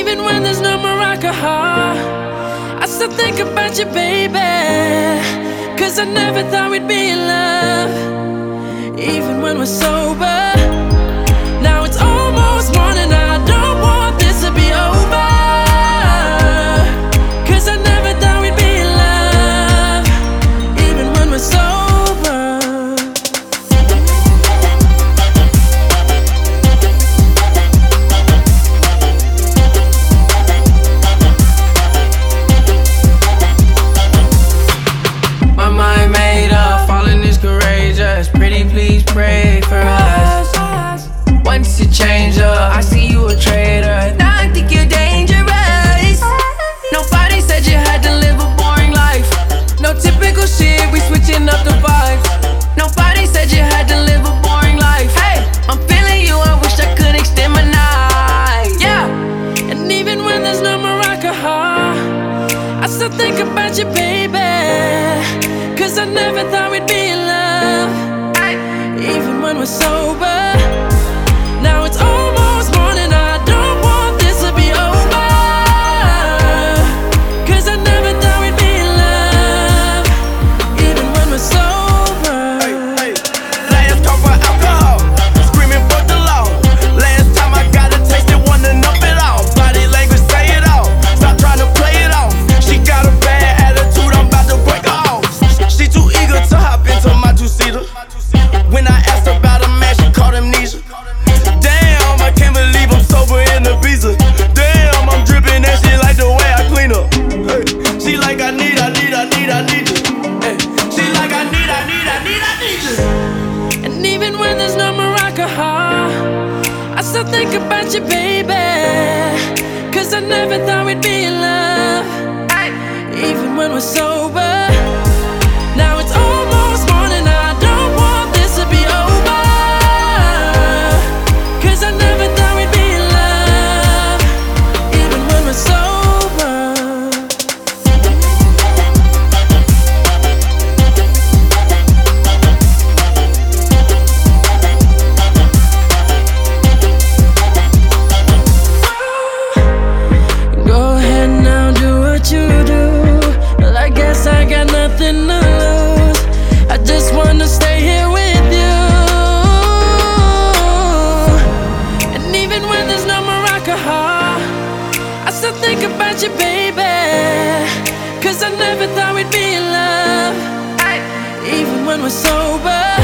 even when there's no more alcohol, I still think about you, baby. Cause I never thought we'd be in love, even when we're sober. Now it's almost morning, I don't want this to be over. Cause I never thought we'd be in love, even when we're sober. Pretty please pray for us. Once you change up, I see you a traitor. Now I think you're dangerous. Nobody said you had to live a boring life. No typical shit, we switching up the vibes. Nobody said you had to live a boring life. Hey, I'm feeling you, I wish I could extend my night. Yeah. And even when there's no more alcohol, I still think about you, baby. Cause I never thought we'd be in love, even when we're sober. Now it's almost morning, I don't want this to be over. Cause I never thought we'd be in love, even when we're sober. Hey, last talk for alcohol, screaming for the law. Last time I got a taste, it wasn't enough at all. Body language say it all, stop trying to play it off. She got a bad attitude, I'm about to break her off. She too eager to hop into my two-seater. When I asked about a man, she called amnesia. Damn, I can't believe I'm sober in the visa. Damn, I'm dripping that shit like the way I clean up. Hey, she like I need you. Hey, she like I need you. And even when there's no more alcohol, I still think about you, baby. Cause I never thought we'd be in love, even when we're sober. Now it's almost morning, I don't want this to be over. Cause I never thought we'd be in love, even when we're sober. Go ahead now, do what you do. Well, I guess I got nothing to lose. I just wanna stay here with you. And even when there's no more alcohol, I still think about you, baby. Cause I never thought we'd be in love, even when we're sober.